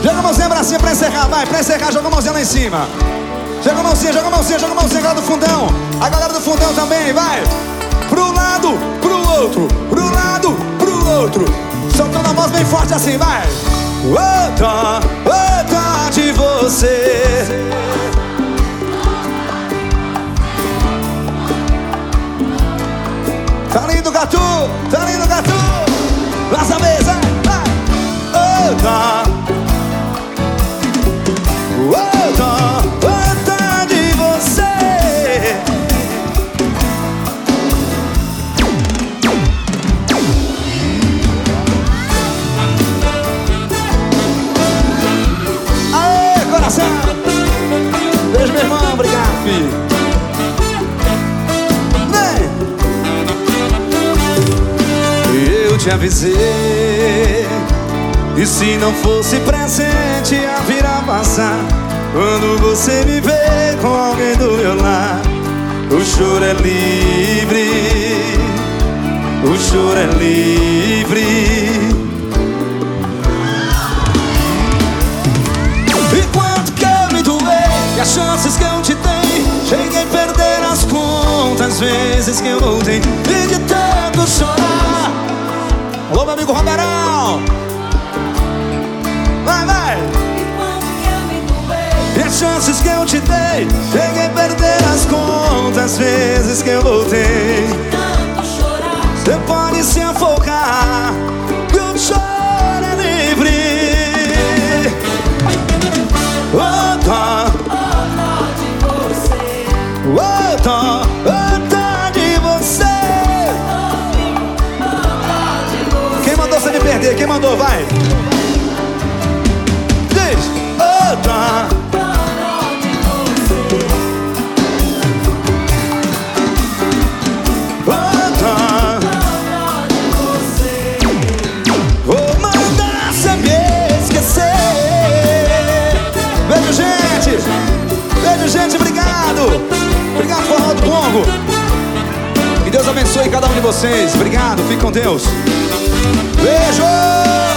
Joga a mãozinha pra cima pra encerrar, vai, pra encerrar, joga a mãozinha lá em cima. Joga a mãozinha, joga a mãozinha, joga a mãozinha lá do fundão. A galera do fundão também, vai. Pro lado, pro outro, pro lado, pro outro. Soltando a voz bem forte assim, vai. Outra de você. Tá lindo, Gatu, tá lindo, Gatu. Laça a mesa, vai. Outra de você. Aê, coração. Beijo, meu irmão, obrigado, filho. Eu te avisei, e se não fosse presente a vir a passar, quando você me vê com alguém do meu lado, o choro é livre, o choro é livre. E quanto que eu me doei, e as chances que eu te dei, cheguei a perder as contas, vezes que eu voltei, e de tanto chorar. Alô, meu amigo Roberão. Vai, vai. E as chances que eu te dei, cheguei a perder as contas, vezes que eu voltei. Você pode se afogar, que o choro é livre. Outra de você. Outra de você. Quem mandou você me perder? Quem mandou? Vai. Diz. Outra de você. Outra de você. Vou mandar você me esquecer. Beijo, gente. Beijo, gente. Obrigado. Obrigado, Forró do Congo. Que Deus abençoe cada um de vocês. Obrigado. Fique com Deus. Beijo!